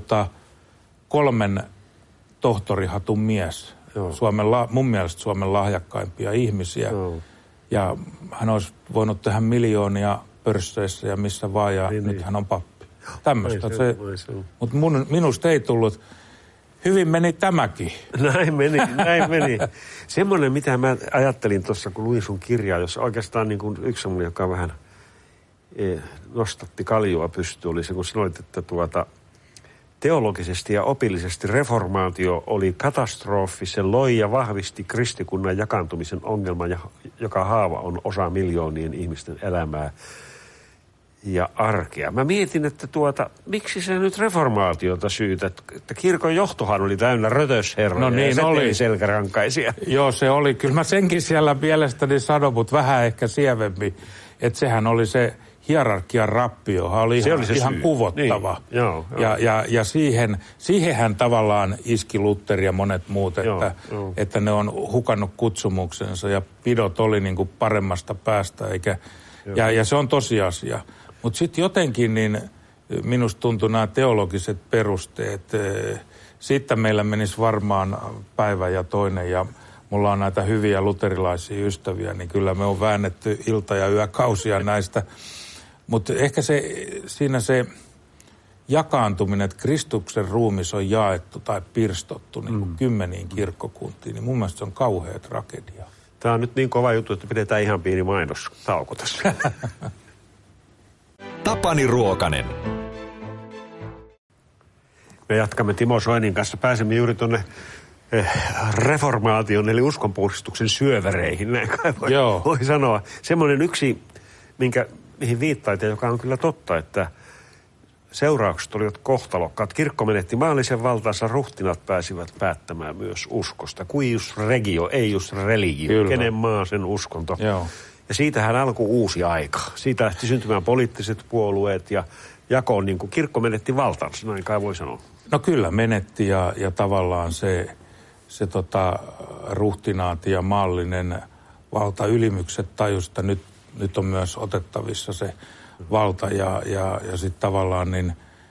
3 tohtorihatun mies. Mun mielestä Suomen lahjakkaimpia ihmisiä. Ja hän olisi voinut tehdä miljoonia pörsseissä ja missä vaan, ja nyt hän on pappi. Tämmöistä mutta minusta ei tullut. Hyvin meni tämäkin.
Näin meni. Semmoinen, mitä mä ajattelin tuossa, kun luin sun kirjaa, jossa oikeastaan niin kuin yksi semmoinen, joka vähän nostatti kaljua pystyyn, oli se, kun sanoit, että teologisesti ja opillisesti reformaatio oli katastrofi. Se loi ja vahvisti kristikunnan jakaantumisen ongelman, joka haava on osa miljoonien ihmisten elämää. ja arkea. Mä mietin, että miksi sä nyt reformaatiota syytät, että kirkon johtohan oli täynnä rötösherroja
no niin,
ja
oli
selkärankaisia.
Joo, se oli. Kyllä mä senkin siellä mielestäni sanon, mutta vähän ehkä sievempi, että sehän oli se hierarkian rappiohan oli ihan kuvottava.
Niin, joo.
Ja siihenhän tavallaan iski Luther ja monet muut, että ne on hukannut kutsumuksensa ja pidot oli niin kuin paremmasta päästä, ja se on tosiasia. Mutta sitten jotenkin niin minusta tuntui nämä teologiset perusteet, siitä meillä menisi varmaan päivä ja toinen, ja mulla on näitä hyviä luterilaisia ystäviä, niin kyllä me on väännetty ilta- ja yökausia näistä. Mutta ehkä siinä se jakaantuminen, että Kristuksen ruumis on jaettu tai pirstottu niin kuin 10 kirkkokuntiin, niin mun mielestä se on kauhea tragedia.
Tämä on nyt niin kova juttu, että pidetään ihan pieni mainostauko tässä.
Tapani Ruokanen.
Me jatkamme Timo Soinin kanssa. Pääsemme juuri tuonne reformaation eli uskonpuhdistuksen syövereihin. Näin kai voi sanoa. Semmoinen yksi, mihin viittaitte, joka on kyllä totta, että seuraukset olivat kohtalokkaat. Kirkko menetti maallisen valtaansa, ruhtinat pääsivät päättämään myös uskosta. Cuius regio, ei just religio. Kyllä. Kenen maa sen uskonto. Joo. Ja siitähän alkoi uusi aika. Siitä lähti syntymään poliittiset puolueet ja jakoon, niin kuin kirkko menetti valtaansa, näin kai voi sanoa. No
kyllä menetti ja tavallaan se ruhtinaat ja maallinen valta ylimykset tajusta nyt on myös otettavissa se valta ja sitten tavallaan niin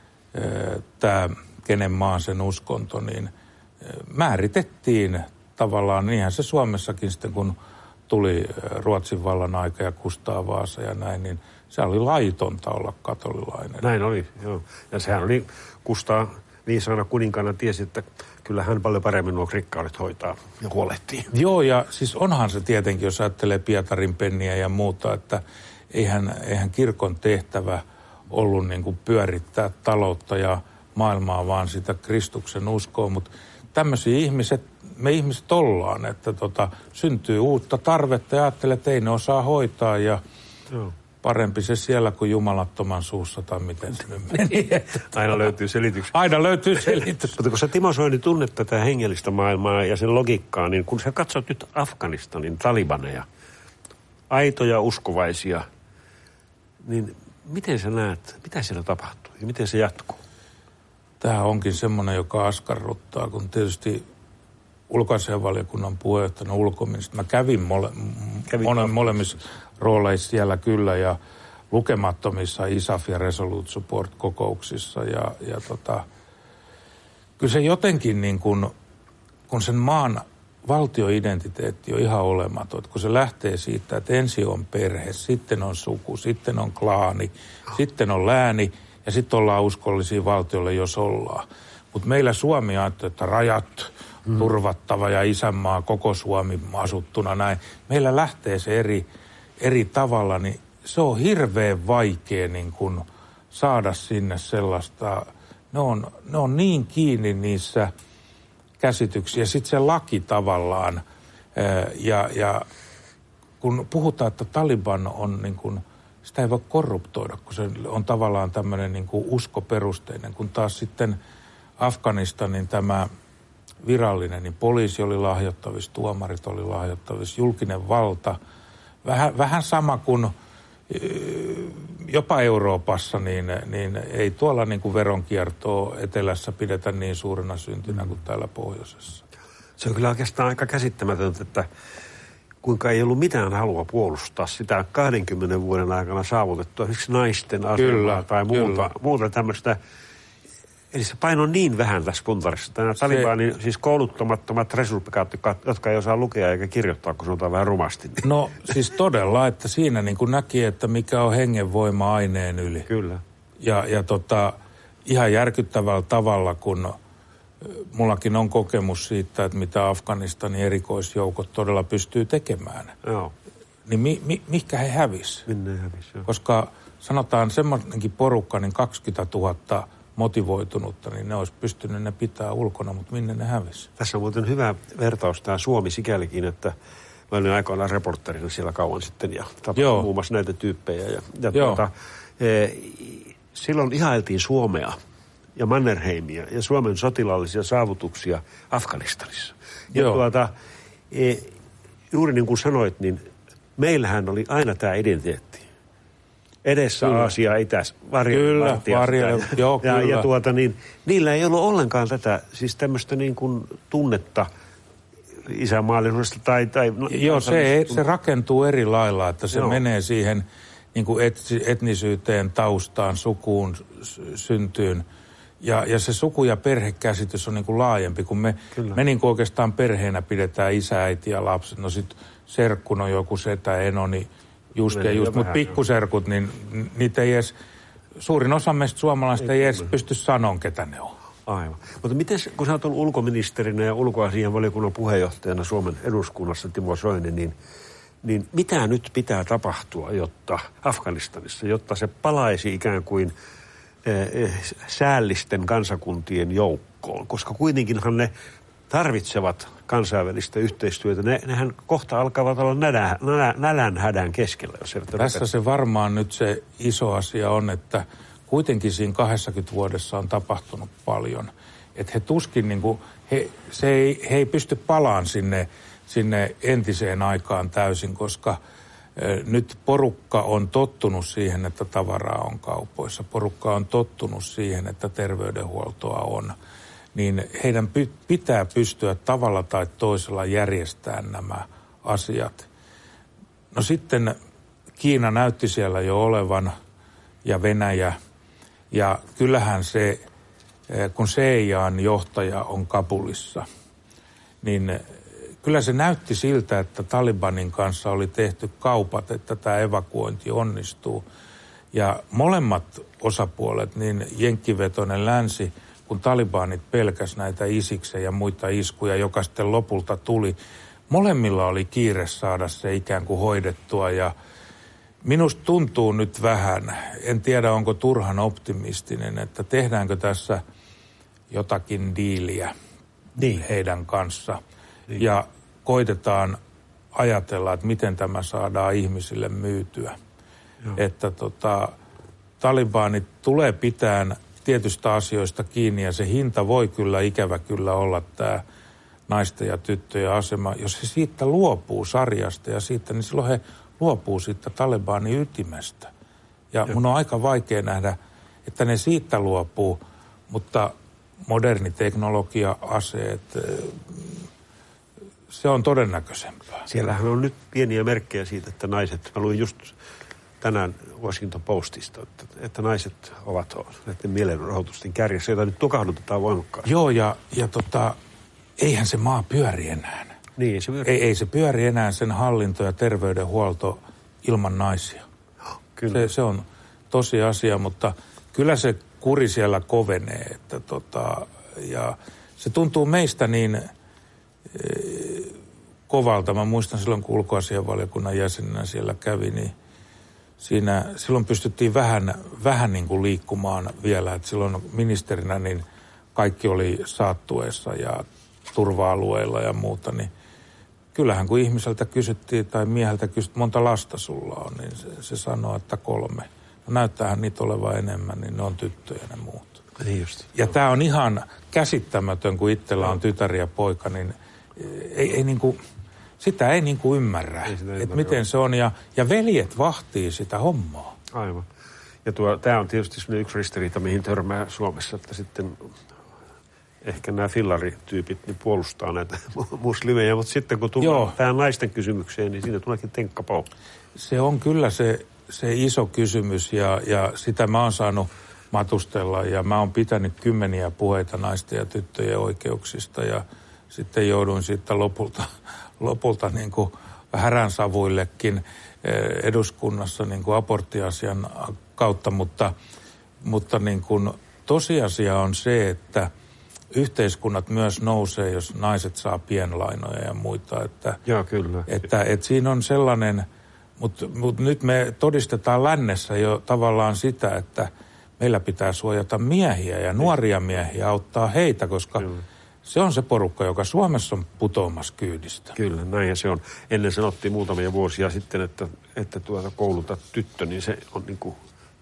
tämä kenen maa sen uskonto, niin määritettiin tavallaan, niinhän se Suomessakin sitten kun tuli Ruotsin vallan aika ja Kustaa Vaasa ja näin, niin se oli laitonta olla katolilainen.
Näin oli, joo. Ja sehän oli Kustaa viisaana kuninkaana tiesi, että kyllä hän paljon paremmin nuo rikkaudet hoitaa ja huolehtii.
Joo, ja siis onhan se tietenkin, jos ajattelee Pietarin penniä ja muuta, että eihän kirkon tehtävä ollut niin kuin pyörittää taloutta ja maailmaa, vaan sitä Kristuksen uskoa, mutta tämmöisiä me ihmiset ollaan, että syntyy uutta tarvetta ja ajattelee, että ei ne osaa hoitaa ja parempi se siellä kuin jumalattoman suussa tai miten se nyt meni.
Aina löytyy selitys.
Aina löytyy selitys.
Mutta kun sä Timo Soini tunnet tätä hengellistä maailmaa ja sen logiikkaa, niin kun sä katsot nyt Afganistanin talibaneja, aitoja uskovaisia, niin miten sä näet, mitä siellä tapahtuu ja miten se jatkuu?
Tämä onkin semmoinen, joka askarruttaa, kun tietysti ulkoasiainvaliokunnan puheenjohtajana ulkoministeri. Mä kävin molemmissa rooleissa siellä kyllä ja lukemattomissa ISAF ja Resolute Support-kokouksissa. Kyllä se jotenkin niin kun sen maan valtioidentiteetti on ihan olematon. Kun se lähtee siitä, että ensin on perhe, sitten on suku, sitten on klaani, sitten on lääni ja sitten ollaan uskollisia valtiolle, jos ollaan. Mutta meillä Suomi ajattelee, että rajat turvattava ja isänmaa, koko Suomi asuttuna näin. Meillä lähtee se eri tavalla, niin se on hirveän vaikea niin kun saada sinne sellaista. Ne on niin kiinni niissä käsityksiä. Sitten se laki tavallaan, ja kun puhutaan, että Taliban on niin kun, sitä ei voi korruptoida, kun se on tavallaan tämmöinen niin kuin uskoperusteinen, kun taas sitten Afganistanin tämä virallinen, niin poliisi oli lahjoittavissa, tuomarit oli lahjoittavissa, julkinen valta. Vähän sama kuin jopa Euroopassa, niin ei tuolla niin kuin veronkiertoa etelässä pidetä niin suurena syntynä kuin täällä pohjoisessa.
Se on kyllä oikeastaan aika käsittämätöntä, että kuinka ei ollut mitään halua puolustaa sitä 20 vuoden aikana saavutettua, esimerkiksi naisten asemaa tai muuta tämmöistä. Eli se paino on niin vähän tässä puntarissa. Tämä Talibanin siis kouluttamattomat resultaat, jotka ei osaa lukea eikä kirjoittaa, kun sanotaan vähän rumasti.
No siis todella, että siinä niin kuin näki, että mikä on hengenvoima aineen yli.
Kyllä.
Ja ihan järkyttävällä tavalla, kun mullakin on kokemus siitä, että mitä Afganistanin erikoisjoukot todella pystyy tekemään.
Joo.
Niin mihinkä he hävisi?
Minne he hävisi, joo.
Koska sanotaan semmoinenkin porukka, niin 20 000 motivoitunutta, niin ne olisi pystynyt ne pitää ulkona, mutta minne ne hävisi?
Tässä on muuten hyvä vertaus tämä Suomi sikälikin, että mä olin aikoinaan reporterina siellä kauan sitten ja tapasin muun muassa näitä tyyppejä. silloin ihailtiin Suomea ja Mannerheimia ja Suomen sotilaallisia saavutuksia Afganistanissa. Ja juuri niin kuin sanoit, niin meillähän oli aina tämä identiteetti. Edessä kyllä. Aasia, itäs,
Kyllä.
Niillä ei ollut ollenkaan tätä, siis tämmöistä niin kuin tunnetta isänmaallisuudesta tai
se rakentuu eri lailla, että se menee siihen niin kuin etnisyyteen, taustaan, sukuun, syntyyn. Ja se suku- ja perhekäsitys on niin kuin laajempi, kun me niin kuin oikeastaan perheenä pidetään isä, äiti ja lapset. No sit serkkuna on joku setä, eno, niin just, mutta pikkuserkut, niin niitä ei edes, suurin osa meistä suomalaisista ei edes pysty sanomaan, ketä ne on.
Aivan. Mutta miten, kun sä oot ollut ulkoministerinä ja ulkoasianvaliokunnan puheenjohtajana Suomen eduskunnassa, Timo Soini, niin mitä nyt pitää tapahtua, jotta Afganistanissa, jotta se palaisi ikään kuin säällisten kansakuntien joukkoon? Koska kuitenkinhan ne tarvitsevat kansainvälistä yhteistyötä. Nehän kohta alkavat olla nälänhädän keskellä.
Tässä se varmaan nyt se iso asia on, että kuitenkin siinä 20 vuodessa on tapahtunut paljon. Että he tuskin, niin kuin, he ei pysty palaan sinne entiseen aikaan täysin, koska nyt porukka on tottunut siihen, että tavaraa on kaupoissa. Porukka on tottunut siihen, että terveydenhuoltoa on. Niin heidän pitää pystyä tavalla tai toisella järjestämään nämä asiat. No sitten Kiina näytti siellä jo olevan ja Venäjä. Ja kyllähän se, kun CIA:n johtaja on Kabulissa, niin kyllä se näytti siltä, että Talibanin kanssa oli tehty kaupat, että tämä evakuointi onnistuu. Ja molemmat osapuolet, niin jenkkivetoinen länsi, kun talibanit pelkäs näitä isiksen ja muita iskuja, joka sitten lopulta tuli, molemmilla oli kiire saada se ikään kuin hoidettua. Ja minusta tuntuu nyt vähän, en tiedä onko turhan optimistinen, että tehdäänkö tässä jotakin diiliä heidän kanssa. Niin. Ja koitetaan ajatella, että miten tämä saadaan ihmisille myytyä. Joo. Että talibanit tulee pitään tietystä asioista kiinni ja se hinta voi kyllä ikävä kyllä olla tämä naisten ja tyttöjen asema. Jos he siitä luopuu sarjasta ja siitä, niin silloin he luopuu siitä Talibanin ytimestä. Ja mun on aika vaikea nähdä, että ne siitä luopuu, mutta moderni teknologia, aseet, se on todennäköisempää.
Siellähän on nyt pieniä merkkejä siitä, että naiset, mä luin just tänään Washington Postista, että naiset ovat näiden mielenrahoitusten kärjessä, joita nyt tukahdutetaan voimakkaasti.
Joo, ja eihän se maa pyöri enää.
Niin,
ei se pyöri enää sen hallinto ja terveydenhuolto ilman naisia.
Kyllä.
Se on tosiasia, mutta kyllä se kuri siellä kovenee. Että ja se tuntuu meistä niin kovalta. Mä muistan silloin, kun ulkoasianvaliokunnan jäsenenä siellä kävi, niin silloin pystyttiin vähän niin kuin liikkumaan vielä. Että silloin ministerinä niin kaikki oli saattueessa ja turva-alueilla ja muuta, niin kyllähän kun ihmiseltä kysyttiin tai mieheltä kysyttiin, monta lasta sulla on, niin se sanoo, että 3. No näyttäähän niitä olevan enemmän, niin ne on tyttöjä ne muut.
Niin just.
Ja tämä on ihan käsittämätön, kun itsellä on tytär ja poika, niin ei niinku, sitä ei niinku ymmärrä, että miten se on. Ja veljet vahtii sitä hommaa.
Aivan. Ja tämä on tietysti yksi ristiriita, mihin törmää Suomessa, että sitten ehkä nämä fillarityypit niin puolustaa näitä muslimeja, mutta sitten kun tulee tähän naisten kysymykseen, niin siinä tuleekin tenkkapoo.
Se on kyllä se iso kysymys ja sitä mä oon saanut matustella ja mä oon pitänyt kymmeniä puheita naisten ja tyttöjen oikeuksista ja sitten jouduin siitä lopulta niin kuin häränsavuillekin eduskunnassa niin kuin aborttiasian kautta, mutta niin kuin tosiasia on se, että yhteiskunnat myös nousee, jos naiset saa pienlainoja ja muita.
Joo, kyllä.
Että siinä on sellainen, mutta nyt me todistetaan lännessä jo tavallaan sitä, että meillä pitää suojata miehiä ja nuoria miehiä, auttaa heitä, koska se on se porukka, joka Suomessa on putoamassa kyydistä.
Kyllä, näin ja se on. Ennen sanottiin muutamia vuosia sitten, että kouluta tyttö, niin se on niin kuin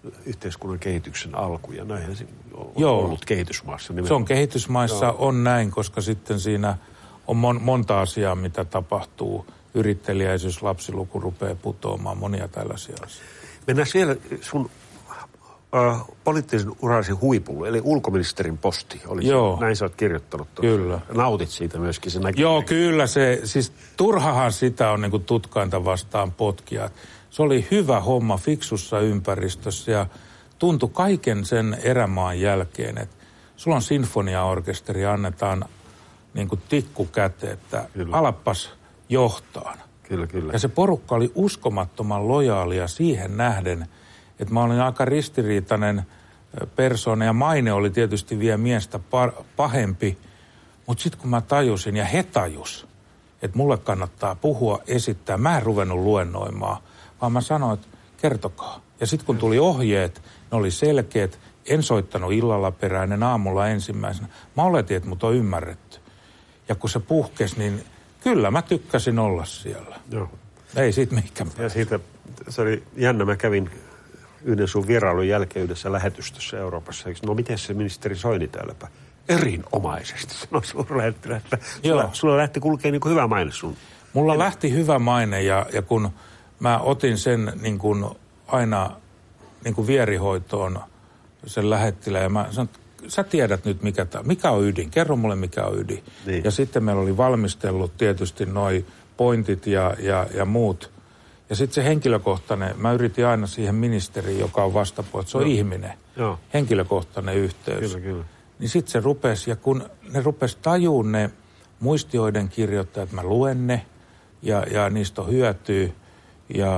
yhteiskunnan kehityksen alku, ja näinhän se on ollut kehitysmaassa.
Se on kehitysmaissa, on näin, koska sitten siinä on monta asiaa, mitä tapahtuu. Yritteliäisyys, lapsiluku rupeaa putoamaan, monia tällaisia asioita.
Mennään siellä sun poliittisen urasi huipulle, eli ulkoministerin posti. Näin sä oot kirjoittanut tuossa.
Kyllä.
Nautit siitä myöskin.
Joo, kyllä. Siis turhahan sitä on niinku tutkainta vastaan potkia. Se oli hyvä homma fiksussa ympäristössä ja tuntui kaiken sen erämaan jälkeen, että sulla on sinfoniaorkesteri, annetaan niinku tikku käteen, että alapas johtaan.
Kyllä.
Ja se porukka oli uskomattoman lojaalia siihen nähden, että mä olin aika ristiriitainen persoona ja maine oli tietysti vielä miestä pahempi. Mutta sitten kun mä tajusin ja he tajus, että mulle kannattaa puhua, esittää, mä en ruvennut luennoimaan, vaan mä sanoin, että kertokaa. Ja sitten kun tuli ohjeet, ne oli selkeät, en soittanut illalla peräinen, aamulla ensimmäisenä. Mä oletin, että mut on ymmärretty. Ja kun se puhkesi, niin kyllä mä tykkäsin olla siellä.
Joo.
Ei siitä mihinkään.
Ja siitä, se oli jännä, mä kävin yhden sun vierailun jälkeen yhdessä lähetystössä Euroopassa. No miten se ministeri Soini täälläpä? Erinomaisesti, sanoi suurlähettilä, että sulla lähti kulkee niin kuin hyvä maine sun.
Mulla lähti hyvä maine ja kun mä otin sen niin kuin aina niin kuin vierihoitoon sen lähettilä ja mä sanoin, sä tiedät nyt mikä on ydin, kerro mulle mikä on ydin. Niin. Ja sitten meillä oli valmistellut tietysti noi pointit ja muut. Ja sitten se henkilökohtainen, mä yritin aina siihen ministeriin, joka on vastapuolella, se on ihminen, henkilökohtainen yhteys.
Kyllä.
Niin sitten se rupesi, ja kun ne rupesi tajuun ne muistioiden kirjoittajat, mä luen ne, ja niistä on hyötyä, ja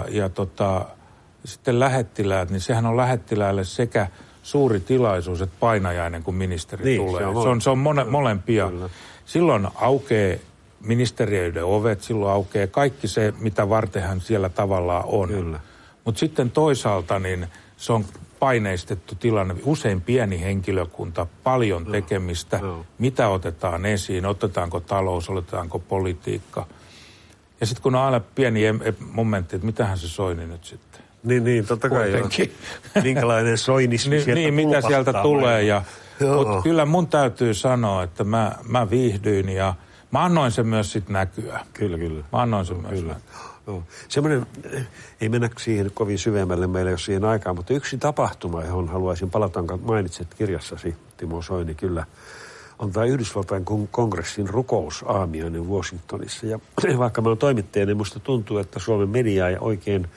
sitten lähettiläät, niin sehän on lähettiläälle sekä suuri tilaisuus, että painajainen, kun ministeri tulee. Se on molempia. Kyllä. Silloin aukeaa ministeriöiden ovet, silloin aukeaa kaikki se, mitä varten hän siellä tavallaan on. Mutta sitten toisaalta niin se on paineistettu tilanne, usein pieni henkilökunta, paljon tekemistä, mitä otetaan esiin, otetaanko talous, otetaanko politiikka. Ja sitten kun on aina pieni momentti, että mitähän se Soini nyt sitten.
Niin, totta kai joo. Minkälainen soinismi sieltä
mitä sieltä tulee. Mutta kyllä mun täytyy sanoa, että mä viihdyin ja mä annoin sen myös sitten näkyä.
Kyllä.
Mä annoin sen myös näkyä.
Semmoinen, ei mennä siihen kovin syvemmälle, meillä ei ole siihen aikaa, mutta yksi tapahtuma, johon haluaisin palata, mainitset kirjassasi, Timo Soini, kyllä, on tämä Yhdysvaltain kongressin rukousaamiainen Washingtonissa. Ja vaikka mä oon toimittaja, niin musta tuntuu, että Suomen media ei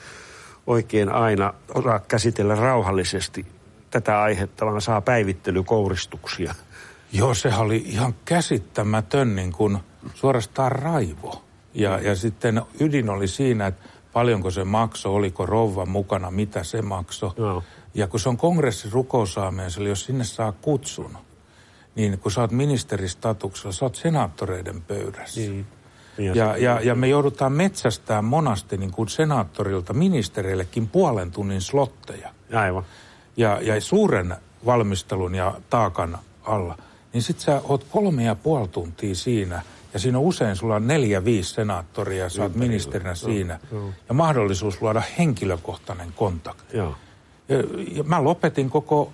oikein aina osaa käsitellä rauhallisesti tätä aihetta, vaan saa päivittelykouristuksia.
Joo, sehän oli ihan käsittämätön niin kuin suorastaan raivo. Ja sitten ydin oli siinä, että paljonko se maksoi, oliko rouva mukana, mitä se maksoi.
No.
Ja kun se on kongressin rukousaamiaisella, jos sinne saa kutsun, niin kun sä oot ministeristatuksella, sä oot senaattoreiden pöydässä.
Niin.
Ja me joudutaan metsästään monasti niin kuin senaattorilta ministereillekin 0,5 tunnin slotteja.
Aivan.
Ja suuren valmistelun ja taakan alla. Niin sit sä oot 3,5 tuntia siinä. Ja siinä on usein sulla on 4-5 senaattoria ja sä oot ministerinä siinä. Ja mahdollisuus luoda henkilökohtainen kontakti. Ja mä lopetin koko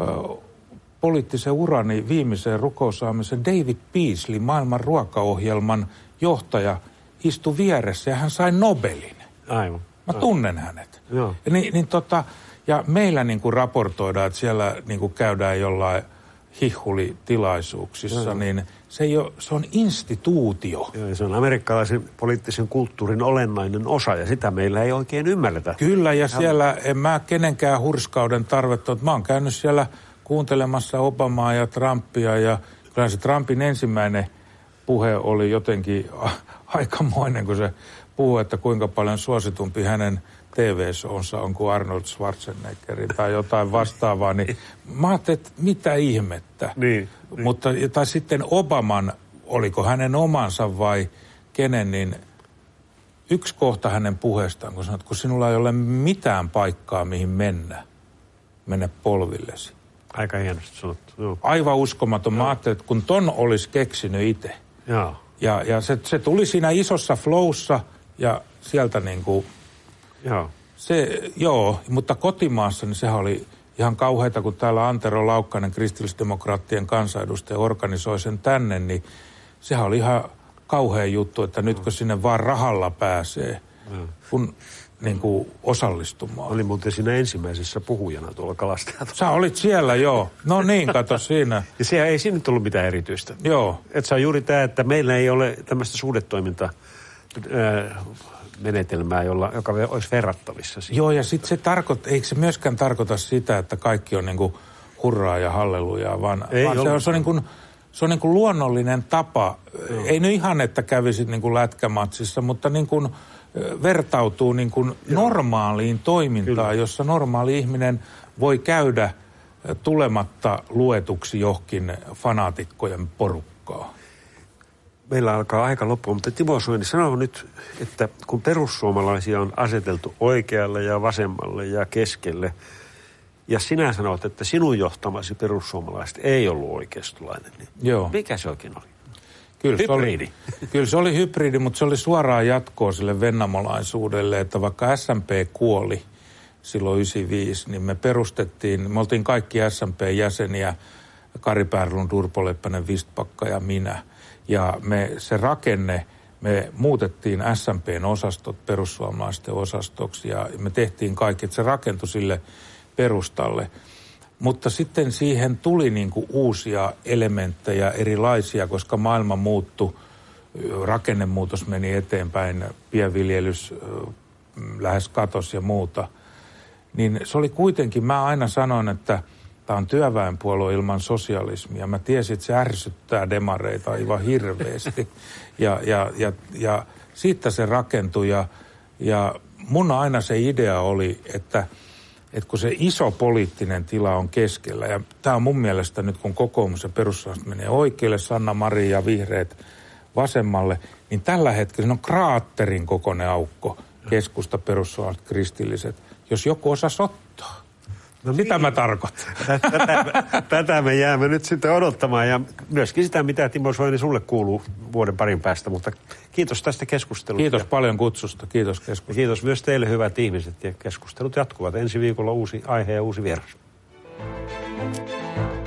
poliittisen urani viimeiseen rukousaamiseen. David Beasley, maailman ruokaohjelman johtaja, istui vieressä ja hän sai Nobelin.
Aivan.
Mä tunnen hänet.
Joo.
Ja meillä niin kuin raportoidaan, että siellä niin kuin käydään jollain hihhulitilaisuuksissa, niin se on instituutio.
Joo, se on amerikkalaisen poliittisen kulttuurin olennainen osa, ja sitä meillä ei oikein ymmärretä.
Kyllä, ja siellä en mä kenenkään hurskauden tarvetta, mä oon käynyt siellä kuuntelemassa Obamaa ja Trumpia, ja kyllä se Trumpin ensimmäinen puhe oli jotenkin aikamoinen, kun se puhui, että kuinka paljon suositumpi hänen TV-showonsa on kuin Arnold Schwarzeneggerin tai jotain vastaavaa, niin mä ajattelin, että mitä ihmettä.
Niin.
Mutta, tai sitten Obaman, oliko hänen omansa vai kenen, niin yksi kohta hänen puheestaan, kun sanot, kun sinulla ei ole mitään paikkaa, mihin mennä polvillesi.
Aika hienosti sanottu. Joo.
Aivan uskomaton. Mä ajattelin, että kun ton olisi keksinyt itse.
Joo.
Ja se tuli siinä isossa flowssa ja sieltä niin kuin Joo, mutta kotimaassa niin sehän oli ihan kauheita, kun täällä Antero Laukkanen, kristillisdemokraattien kansanedustaja, organisoi sen tänne, niin sehän oli ihan kauhea juttu, että nytkö sinne vaan rahalla pääsee, kun niin kuin osallistumaan.
Olin muuten siinä ensimmäisessä puhujana tuolla kalastajat.
Sä olit siellä, joo. No niin, kato siinä.
Ja se ei siinä nyt ollut mitään erityistä.
Joo.
Että se on juuri tämä, että meillä ei ole tämmöistä suhdetoiminta menetelmää, joka olisi verrattavissa siihen.
Joo, ja sitten se eikö se myöskään tarkoita sitä, että kaikki on niinku hurraa ja hallelujaa, vaan se on niinku luonnollinen tapa. Joo. Ei nyt ihan, että kävisit niinku lätkämatsissa, mutta niinku vertautuu niinku normaaliin toimintaan, kyllä, jossa normaali ihminen voi käydä tulematta luetuksi johonkin fanaatikkojen porukkaa.
Meillä alkaa aika loppua, mutta Timo Soini sanoo nyt, että kun perussuomalaisia on aseteltu oikealle ja vasemmalle ja keskelle, ja sinä sanot, että sinun johtamasi perussuomalaiset ei ollut oikeistolainen, niin joo, mikä se oikein oli? Hybridi.
Kyllä se oli hybridi, mutta se oli suoraan jatkoa sille vennamolaisuudelle, että vaikka SMP kuoli silloin 95, niin me oltiin kaikki SMP-jäseniä, Kari Pärlund, Urpo Leppänen, Vistbacka ja minä. Ja me muutettiin SMP:n osastot perussuomalaisten osastoksi ja me tehtiin kaikki, että se rakentui sille perustalle. Mutta sitten siihen tuli niinku uusia elementtejä erilaisia, koska maailma muuttui, rakennemuutos meni eteenpäin, pienviljelys lähes katosi ja muuta. Niin se oli kuitenkin, mä aina sanon, että tämä on työväenpuolue ilman sosialismia. Mä tiesin, että se ärsyttää demareita aivan hirveästi. Ja siitä se rakentui. Ja mun aina se idea oli, että kun se iso poliittinen tila on keskellä, ja tämä on mun mielestä nyt, kun kokoomus ja perussuomalaiset menee oikealle, Sanna Marin ja vihreät vasemmalle, niin tällä hetkellä on kraatterin kokoinen aukko, keskusta, perussuomalaiset, kristilliset, jos joku osasi ottaa. No mitä mä tarkoitan?
Tätä me jäämme nyt sitten odottamaan ja myöskin sitä, mitä Timo Soini sulle kuuluu vuoden parin päästä, mutta kiitos tästä keskustelusta.
Kiitos paljon kutsusta, kiitos keskustelusta.
Kiitos myös teille hyvät ihmiset ja keskustelut jatkuvat. Ensi viikolla uusi aihe ja uusi vieras.